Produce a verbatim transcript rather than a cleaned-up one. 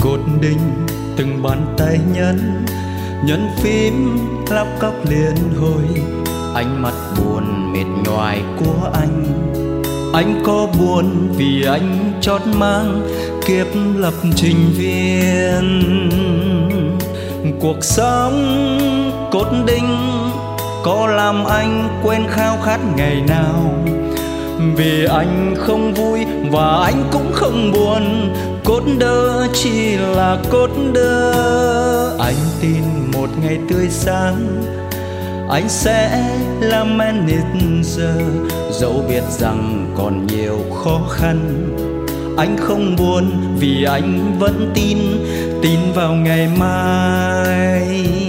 cột đinh từng bàn tay nhấn nhấn phím lắp cóc liên hồi. Ánh mắt buồn mệt nhoài của anh, anh có buồn vì anh chót mang kiếp lập trình viên. Cuộc sống cốt đinh có làm anh quên khao khát ngày nào, vì anh không vui và anh cũng không buồn. Cốt đơ chỉ là cốt đơ. Anh tin một ngày tươi sáng anh sẽ làm men nít giờ, dẫu biết rằng còn nhiều khó khăn. Anh không buồn vì anh vẫn tin, tin vào ngày mai.